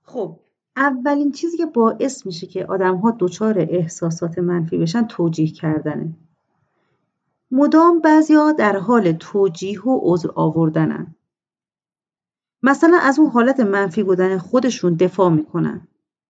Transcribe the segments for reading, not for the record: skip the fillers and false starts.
خب اولین چیزی که باعث میشه که آدم‌ها دچار احساسات منفی بشن توجیه کردنه. مدام بعضیا در حال توجیه و عذر آوردنن. مثلا از اون حالت منفی بودن خودشون دفاع میکنن.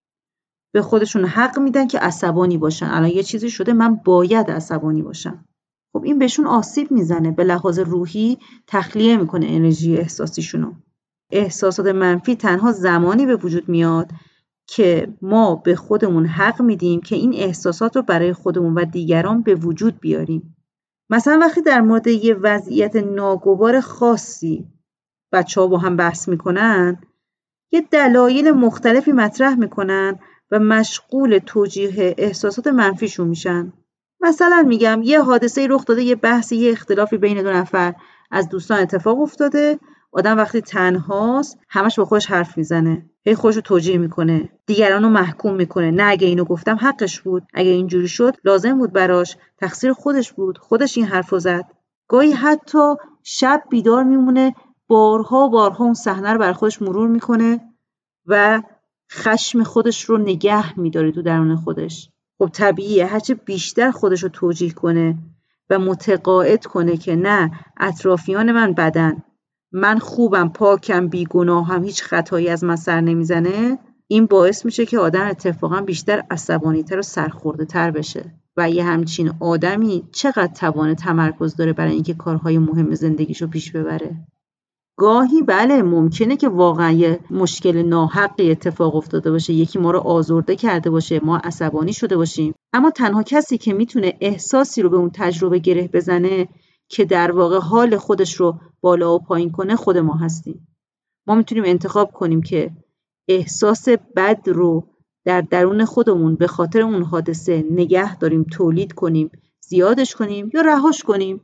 به خودشون حق میدن که عصبانی باشن. الان یه چیزی شده من باید عصبانی باشم. خب این بهشون آسیب میزنه. به لحاظ روحی تخلیه میکنه انرژی احساسیشونو. احساسات منفی تنها زمانی به وجود میاد که ما به خودمون حق میدیم که این احساسات رو برای خودمون و دیگران به وجود بیاریم. مثلا وقتی در مورد یه وضعیت ناگوار خاصی بچه‌ها با هم بحث میکنن، یه دلایل مختلفی مطرح میکنن و مشغول توجیه احساسات منفیشون میشن. مثلا میگم یه حادثه رخ داده، یه بحثی، یه اختلافی بین دو نفر از دوستان اتفاق افتاده. آدم وقتی تنهاست همش با خودش حرف میزنه، هی خودشو توجیه میکنه، دیگرانو محکوم میکنه. نه اگه اینو گفتم حقش بود، اگه اینجوری شد لازم بود براش، تقصیر خودش بود، خودش این حرفو زد. گاهی حتی شب بیدار میمونه، بارها و بارها اون صحنه رو بر خودش مرور میکنه و خشم خودش رو نگه میداره تو درون خودش. خب طبیعیه هرچه بیشتر خودش رو توجیه کنه و متقاعد کنه که نه، اطرافیان من بدن، من خوبم، پاکم، بیگناهم، هیچ خطایی از من سر نمیزنه، این باعث میشه که آدم اتفاقا بیشتر عصبانی‌تر و سرخورده‌تر بشه. و یه همچین آدمی چقدر توان تمرکز داره برای اینکه کارهای مهم زندگیشو پیش ببره؟ گاهی بله ممکنه که واقعا یه مشکل ناحقی اتفاق افتاده باشه، یکی ما رو آزرده کرده باشه، ما عصبانی شده باشیم، اما تنها کسی که میتونه احساسی رو به اون تجربه گره بزنه که در واقع حال خودش رو بالا و پایین کنه خود ما هستیم. ما میتونیم انتخاب کنیم که احساس بد رو در درون خودمون به خاطر اون حادثه نگه داریم، تولید کنیم، زیادش کنیم یا رهاش کنیم.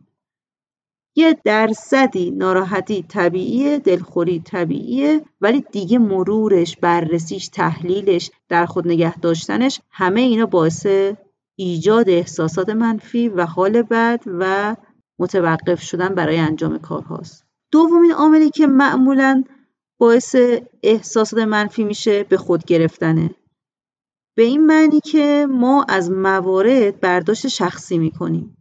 یه درصدی ناراحتی طبیعیه، دلخوری طبیعیه، ولی دیگه مرورش، بررسیش، تحلیلش، در خود نگه داشتنش، همه اینا باعث ایجاد احساسات منفی و حال بد و متوقف شدن برای انجام کارهاست. دومین عاملی که معمولاً باعث احساسات منفی میشه به خود گرفتنه. به این معنی که ما از موارد برداشت شخصی میکنیم.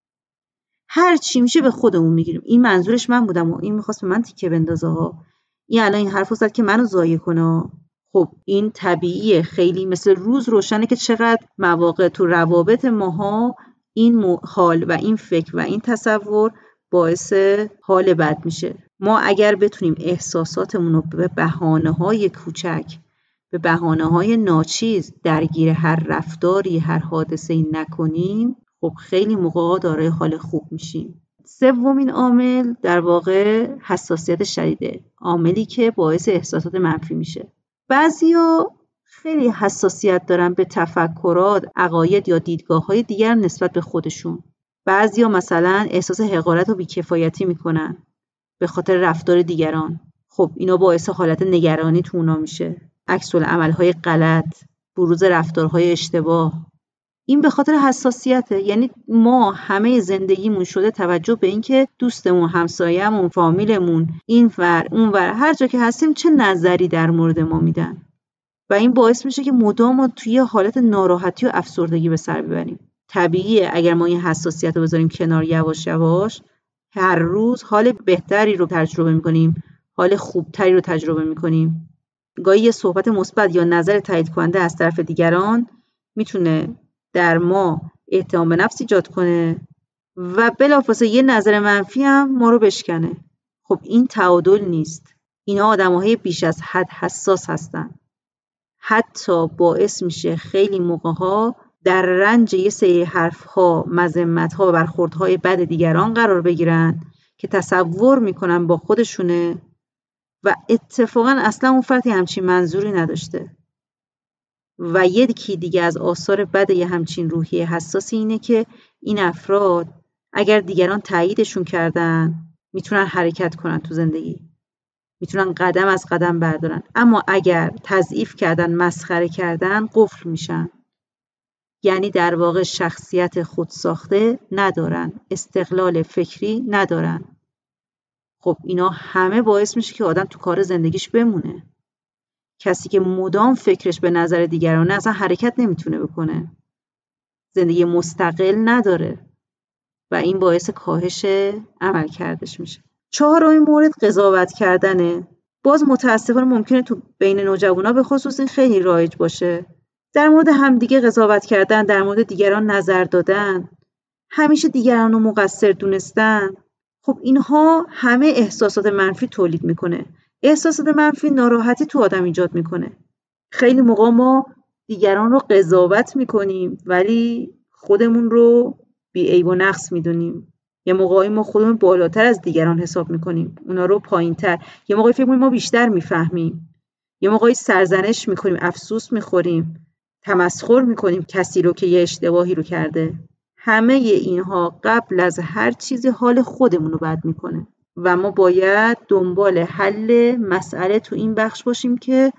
هر چی میشه به خودمون میگیریم. این منظورش من بودم و این میخواست به من تیکه بندازه ها. این الان این حرفو زد که منو ضایع کنه. خب این طبیعیه، خیلی مثل روز روشنه که چقدر مواقع تو روابط ماها این حال و این فکر و این تصور باعث حال بد میشه. ما اگر بتونیم احساساتمون رو به بهانه‌های کوچک، به بهانه‌های ناچیز درگیر هر رفتاری، هر حادثه‌ای نکنیم، خب خیلی موقعا دارای حال خوب میشیم. سومین عامل در واقع حساسیت شدیده، عاملی که باعث احساسات منفی میشه. بعضیا خیلی حساسیت دارن به تفکرات، عقاید یا دیدگاه‌های دیگر نسبت به خودشون. بعضیا مثلا احساس حقارت و بیکفایتی میکنن به خاطر رفتار دیگران. خب اینا باعث حالت نگرانی تو اونا میشه. عکس العمل‌های غلط، بروز رفتارهای اشتباه. این به خاطر حساسیته. یعنی ما همه زندگیمون شده توجه به اینکه دوستمون، همسایه‌مون، فامیلمون، این ور اون ور، هر جا که هستیم چه نظری در مورد ما میدن و این باعث میشه که مدام ما توی حالت ناراحتی و افسردگی به سر ببریم. طبیعیه اگر ما این حساسیت رو بذاریم کنار، یواش یواش هر روز حال بهتری رو تجربه میکنیم، حال خوبتری رو تجربه میکنیم. گاهی یه صحبت مثبت یا نظر تایید کننده از طرف دیگران میتونه در ما اعتماد به نفس ایجاد کنه و بلافاصله یه نظر منفی هم ما رو بشکنه. خب این تعادل نیست. اینا آدم‌های بیش از حد حساس هستن. حتی باعث میشه خیلی موقع‌ها در رنج یه سری حرف‌ها، مذمت‌ها و برخوردهای بد دیگران قرار بگیرن که تصور میکنن با خودشونه و اتفاقا اصلا اون فردی همچین منظوری نداشته. و یکی دیگه از آثار بد یه همچین روحیه حساسی اینه که این افراد اگر دیگران تاییدشون کردن میتونن حرکت کنن تو زندگی، میتونن قدم از قدم بردارن، اما اگر تضعیف کردن، مسخره کردن، قفل میشن. یعنی در واقع شخصیت خودساخته ندارن، استقلال فکری ندارن. خب اینا همه باعث میشه که آدم تو کار زندگیش بمونه، کسی که مدام فکرش به نظر دیگرانه اصلا حرکت نمیتونه بکنه، زندگی مستقل نداره و این باعث کاهش عملکردش میشه. چهارمین مورد قضاوت کردنه. باز متاسفانه ممکنه تو بین نوجوانا به خصوص این خیلی رایج باشه. در مورد همدیگه قضاوت کردن، در مورد دیگران نظر دادن، همیشه دیگران رو مقصر دونستن. خب اینها همه احساسات منفی تولید میکنه. احساسات منفی ناراحتی تو آدم ایجاد میکنه. خیلی موقع ما دیگران رو قضاوت میکنیم ولی خودمون رو بی‌عیب و نقص میدونیم. یه موقعی ما خودمون بالاتر از دیگران حساب میکنیم، اونا رو پایینتر. یه موقعی فکر می‌کنیم ما بیشتر میفهمیم. یه موقعی سرزنش میکنیم، افسوس میخوریم، تمسخر میکنیم کسی رو که یه اشتباهی رو کرده. همه اینها قبل از هر چیزی حال خودمون رو بد میکنه و ما باید دنبال حل مسئله تو این بخش باشیم که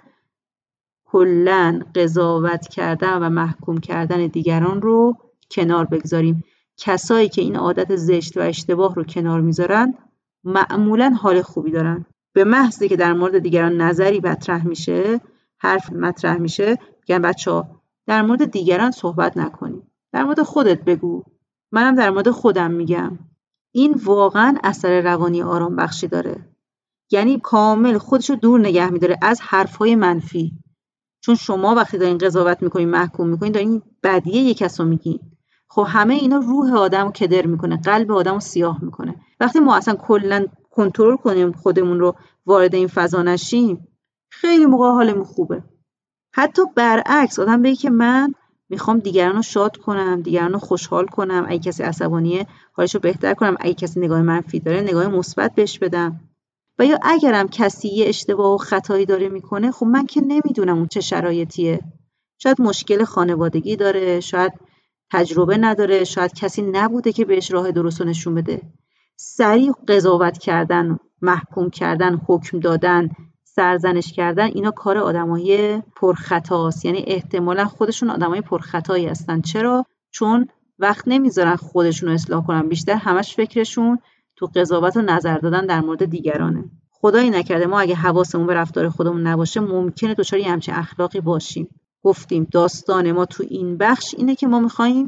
کلاً قضاوت کردن و محکوم کردن دیگران رو کنار بگذاریم. کسایی که این عادت زشت و اشتباه رو کنار میذارن معمولاً حال خوبی دارن. به محضی که در مورد دیگران نظری مطرح میشه، حرف مطرح میشه، میگن بچه‌ها در مورد دیگران صحبت نکنیم، در مورد خودت بگو، منم در مورد خودم میگم. این واقعاً اثر روانی آرام بخشی داره. یعنی کامل خودشو دور نگه میداره از حرفهای منفی. چون شما وقتی دارین قضاوت میکنین، محکوم میکنین، دارین بدیه یک کس رو میگین. خب همه اینا روح آدم رو کدر میکنه، قلب آدم رو سیاه میکنه. وقتی ما اصلا کلا کنترل کنیم خودمون رو، وارد این فضا نشیم، خیلی موقع حالمون خوبه. حتی برعکس، آدم بگه که من میخوام دیگران رو شاد کنم، دیگران رو خوشحال کنم، اگه کسی عصبانیه حالش رو بهتر کنم، اگه کسی نگاه منفی داره نگاه مثبت بهش بدم. و یا اگرم کسی یه اشتباه و خطایی داره میکنه، خب من که نمیدونم اون چه شرایطیه. شاید مشکل خانوادگی داره، شاید تجربه نداره، شاید کسی نبوده که بهش راه درست رو نشون بده. سریع قضاوت کردن، محکوم کردن، حکم دادن، سرزنش کردن، اینا کار آدمای پرخطاست. یعنی احتمالا خودشون آدمای پرخطایی هستن. چرا؟ چون وقت نمیذارن خودشون رو اصلاح کنن، بیشتر همش فکرشون تو قضاوت و نظر دادن در مورد دیگرانه. خدایی نکرده ما اگه حواسمون به رفتار خودمون نباشه ممکنه دچار یه همچین اخلاقی باشیم. گفتیم داستان ما تو این بخش اینه که ما میخوایم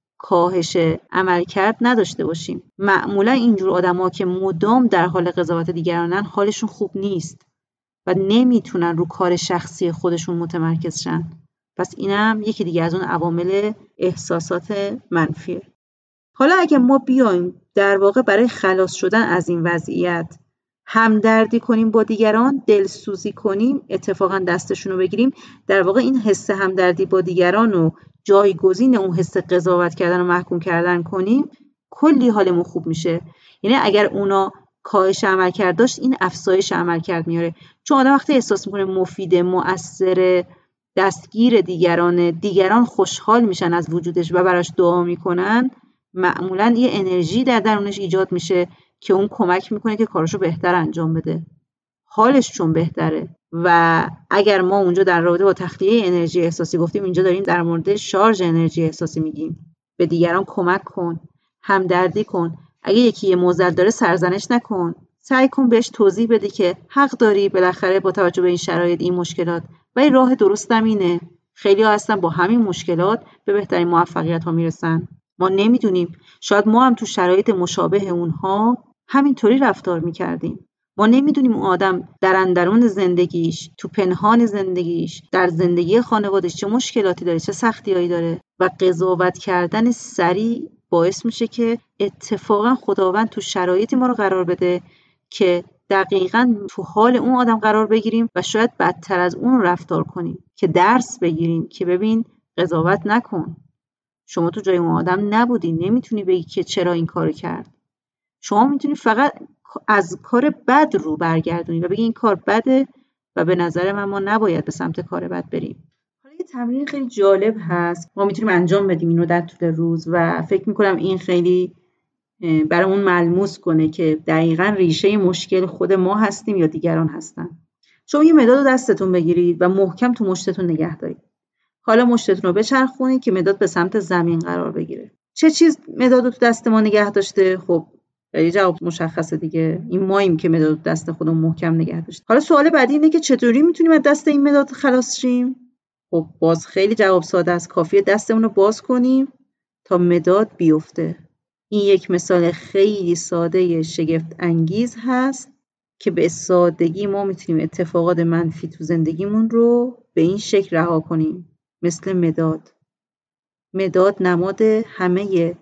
کاهش عملکرد نداشته باشیم. معمولا اینجور آدم‌ها که مدام در حال قضاوت دیگرانن حالشون خوب نیست و نمیتونن رو کار شخصی خودشون متمرکز شن. پس اینم یکی دیگه از اون عوامل احساسات منفیه. حالا اگه ما بیایم در واقع برای خلاص شدن از این وضعیت همدردی کنیم با دیگران، دلسوزی کنیم، اتفاقا دستشون رو بگیریم، در واقع این حس همدردی با دیگران رو جایگزین اون حس قضاوت کردن و محکوم کردن کنیم، کلی حالمون خوب میشه. یعنی اگر اونا کاهش عملکرد داشت، این افزایش عملکرد میاره. چون آدم وقتی احساس میکنه مفیده، مؤثر، دستگیر دیگران خوشحال میشن از وجودش و براش دعا میکنن، معمولاً یه انرژی در درونش ایجاد میشه که اون کمک میکنه که کارشو بهتر انجام بده. حالش چون بهتره. و اگر ما اونجا در رابطه با تخلیه انرژی احساسی گفتیم، اینجا داریم در مورد شارژ انرژی احساسی میگیم. به دیگران کمک کن، همدردی کن. اگه یکی یه معضل داره سرزنش نکن. سعی کن بهش توضیح بدی که حق داری، بالاخره با توجه به این شرایط، این مشکلات، و این راه درستم اینه. خیلی‌ها هستن با همین مشکلات به بهترین موفقیت‌ها میرسن. ما نمیدونیم، شاید ما هم تو شرایط مشابه اونها همینطوری رفتار میکردیم. ما نمیدونیم اون آدم در اندرون زندگیش، تو پنهان زندگیش، در زندگی خانوادش چه مشکلاتی داره، چه سختیایی داره. و قضاوت کردن سریع باعث میشه که اتفاقا خداوند تو شرایطی ما رو قرار بده که دقیقاً تو حال اون آدم قرار بگیریم و شاید بدتر از اون رفتار کنیم، که درس بگیریم که ببین قضاوت نکن. شما تو جای اون آدم نبودی، نمیتونی بگی که چرا این کارو کرد. شما میتونی فقط از کار بد رو برگردونی و بگی این کار بده و به نظر من ما نباید به سمت کار بد بریم. حالا یه تمرین خیلی جالب هست، ما میتونیم انجام بدیم اینو در طول روز و فکر میکنم این خیلی برامون ملموس کنه که دقیقاً ریشه مشکل خود ما هستیم یا دیگران هستن. شما یه مداد رو دستتون بگیرید و محکم تو مشتتون نگه دارید. حالا مشتتون رو بچرخونید که مداد به سمت زمین قرار بگیره. چه چیز مداد رو تو دست ما نگه داشته؟ خب یه جواب مشخصه دیگه، این ماییم که مداد دست خودمون محکم نگه داشتیم. حالا سوال بعدی اینه که چطوری میتونیم از دست این مداد خلاص شیم؟ خب باز خیلی جواب ساده است، کافیه دستمون رو باز کنیم تا مداد بیفته. این یک مثال خیلی ساده شگفت انگیز هست که به سادگی ما میتونیم اتفاقات منفی تو زندگیمون رو به این شکل رها کنیم. مثل مداد. مداد نماد همه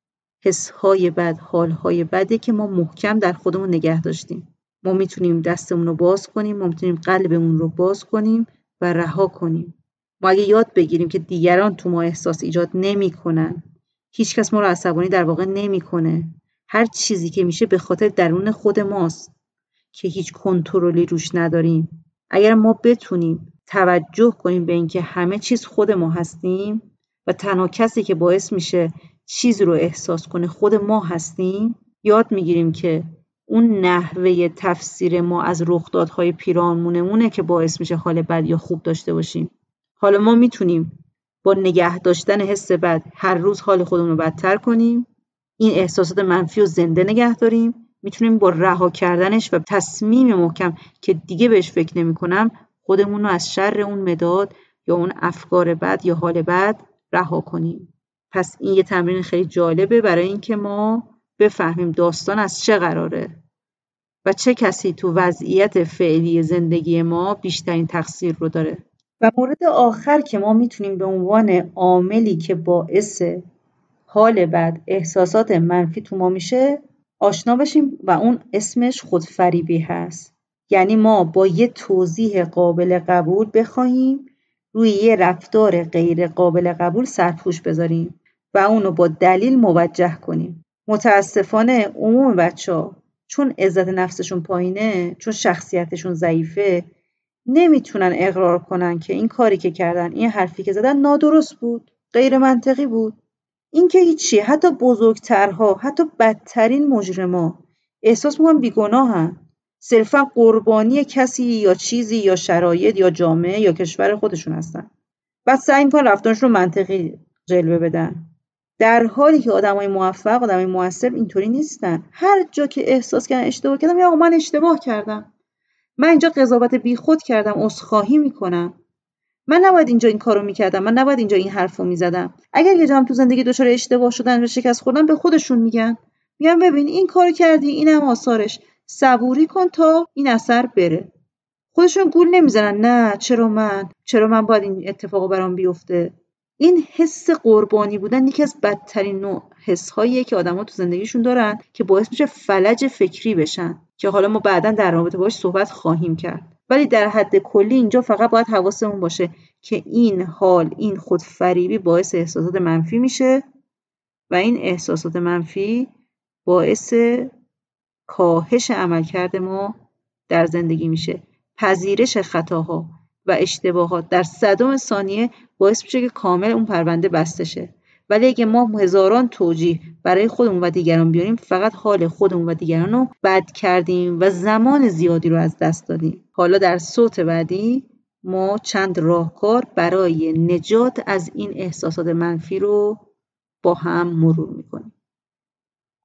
حس‌های بد، حال‌های بدی که ما محکم در خودمون نگه داشتیم. ما میتونیم دستمون رو باز کنیم، ما میتونیم قلبمون رو باز کنیم و رها کنیم. ما اگه یاد بگیریم که دیگران تو ما احساس ایجاد نمی‌کنن، هیچ کس ما رو عصبانی در واقع نمی‌کنه. هر چیزی که میشه به خاطر درون خود ماست که هیچ کنترلی روش نداریم. اگر ما بتونیم توجه کنیم به اینکه همه چیز خود ما هستیم و تنها کسی که باعث میشه چیزی رو احساس کنه خود ما هستیم، یاد میگیریم که اون نحوه تفسیر ما از رخدادهای پیرامونمونه که باعث میشه حال بد یا خوب داشته باشیم. حالا ما میتونیم با نگه داشتن حس بد هر روز حال خودمون رو بدتر کنیم، این احساسات منفی رو زنده نگه داریم. میتونیم با رها کردنش و تصمیم محکم که دیگه بهش فکر نمی‌کنم خودمون رو از شر اون مداد یا اون افکار بد یا حال بد رها کنیم. پس این یه تمرین خیلی جالبه برای اینکه ما بفهمیم داستان از چه قراره و چه کسی تو وضعیت فعلی زندگی ما بیشترین تقصیر رو داره. و مورد آخر که ما میتونیم به عنوان عاملی که باعث حال بد، احساسات منفی تو ما میشه آشنا بشیم و اون اسمش خودفریبی هست. یعنی ما با یه توضیح قابل قبول بخواهیم روی یه رفتار غیر قابل قبول سرپوش بذاریم و اونو با دلیل موجه کنیم. متاسفانه عموم بچه‌ها چون عزت نفسشون پایینه، چون شخصیتشون ضعیفه، نمیتونن اقرار کنن که این کاری که کردن، این حرفی که زدن نادرست بود، غیر منطقی بود. این که هیچی، حتی بزرگترها، حتی بدترین مجرما احساس میکنن بیگناهن، صرفا قربانی کسی یا چیزی یا شرایط یا جامعه یا کشور خودشون هستن. بعد سعی میکنن رفتارشون رو منطقی جلوه بدن، در حالی که آدمای موفق، آدمای موثر اینطوری نیستن. هر جا که احساس کردن اشتباه کردم، یا آقا من اشتباه کردم، من اینجا قضاوت بیخود کردم، عذرخواهی میکنم، من نباید اینجا این کارو میکردم، من نباید اینجا این حرفو میزدم. اگر یه جام تو زندگی دچار اشتباه شدن و شکست خوردن، به خودشون میگن ببین این کارو کردی، اینم آثارش، صبوری کن تا این اثر بره. خودشون گول نمیزنن نه چرا من باید این اتفاقو برام بیفته. این حس قربانی بودن یکی از بدترین نوع حس‌هاییه که آدم‌ها تو زندگیشون دارن که باعث میشه فلج فکری بشن، که حالا ما بعداً در رابطه باهاش صحبت خواهیم کرد. ولی در حد کلی اینجا فقط باید حواسمون باشه که این حال، این خودفریبی باعث احساسات منفی میشه و این احساسات منفی باعث کاهش عملکرد ما در زندگی میشه. پذیرش خطاها و اشتباهات در صدم ثانیه باعث میشه که کامل اون پرونده بسته شه. ولی اگه ما هزاران توجیه برای خودمون و دیگران بیاریم، فقط حال خودمون و دیگران رو بد کردیم و زمان زیادی رو از دست دادیم. حالا در صوت بعدی ما چند راهکار برای نجات از این احساسات منفی رو با هم مرور میکنیم.